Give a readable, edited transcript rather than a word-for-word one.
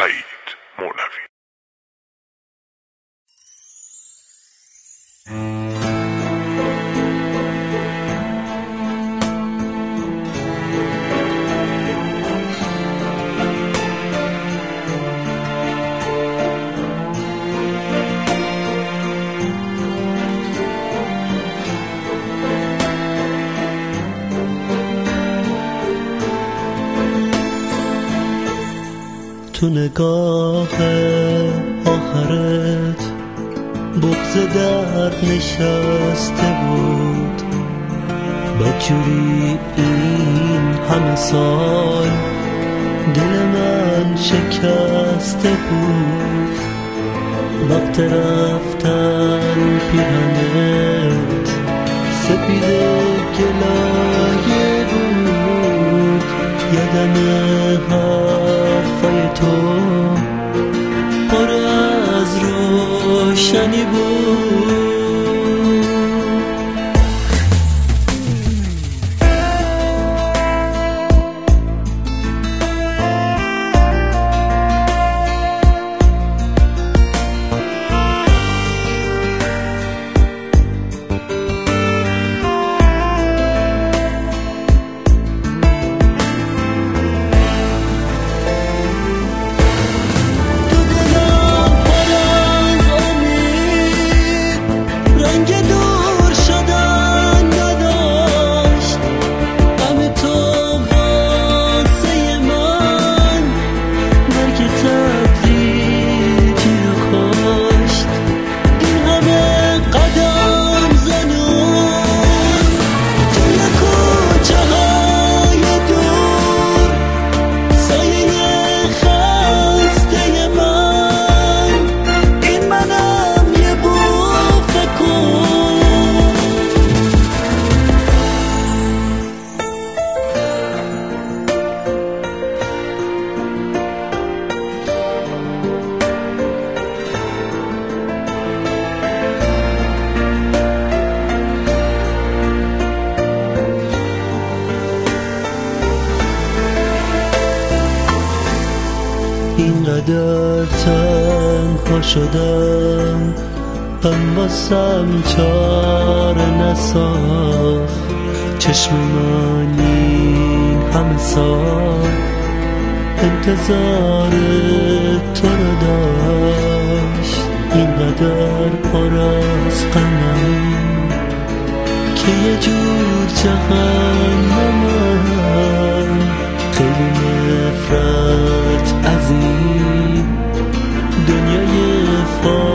سعید مولوی. تو نگاه آخرت بغض درد نشسته بود، بدجوری این همه سال دل من شکسته بود. وقت رفتن پیرهنت سپید گلایه بود، یادم حرفای تو پر از روشنی بود. اینقدر تنها شدم اما سم چاره نساخت، چشم من این همه سال انتظار تو رو داشت. اینقدر پر از غمم که یه جور جهنمم، خیلی نفرت از این دنیای